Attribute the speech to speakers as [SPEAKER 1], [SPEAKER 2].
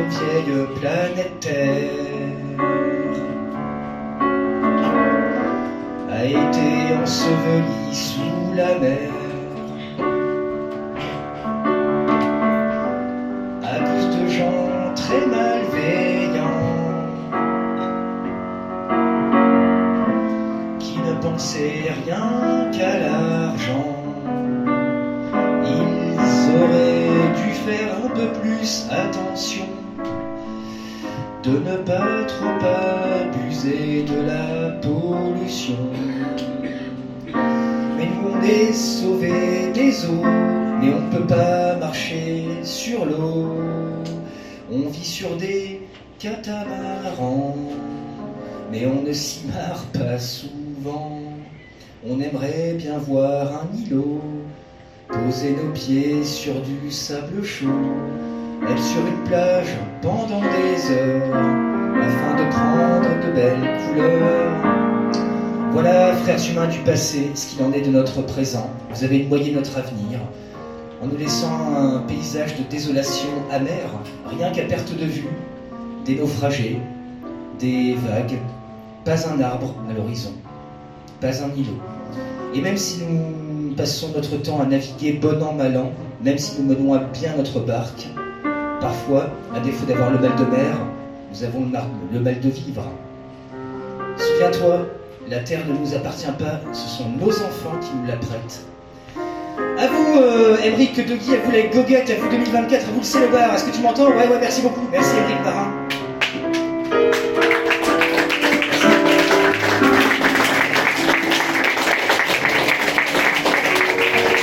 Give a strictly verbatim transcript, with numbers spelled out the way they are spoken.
[SPEAKER 1] vieille planète Terre a été ensevelie sous la mer à cause de gens très malveillants qui ne pensaient rien qu'à l'argent. Ils auraient dû faire un peu plus attention de ne pas trop abuser de la pollution. Mais nous on est sauvés des eaux, mais on ne peut pas marcher sur l'eau. On vit sur des catamarans, mais on ne s'y marre pas souvent. On aimerait bien voir un îlot, poser nos pieds sur du sable chaud, être sur une plage pendant des heures, afin de prendre de belles couleurs. Voilà, frères humains du passé, ce qu'il en est de notre présent. Vous avez noyé notre avenir, en nous laissant un paysage de désolation amère, rien qu'à perte de vue, des naufragés, des vagues, pas un arbre à l'horizon, pas un îlot. Et même si nous passons notre temps à naviguer bon an, mal an, même si nous menons à bien notre barque, parfois, à défaut d'avoir le mal de mer, nous avons le mal de vivre. Souviens-toi, la terre ne nous appartient pas, ce sont nos enfants qui nous la prêtent. À vous, euh, Émeric Deguy, à vous les goguettes, à vous deux mille vingt-quatre, à vous le Célobar, est-ce que tu m'entends? Ouais, ouais, merci beaucoup. Merci Émeric Marin.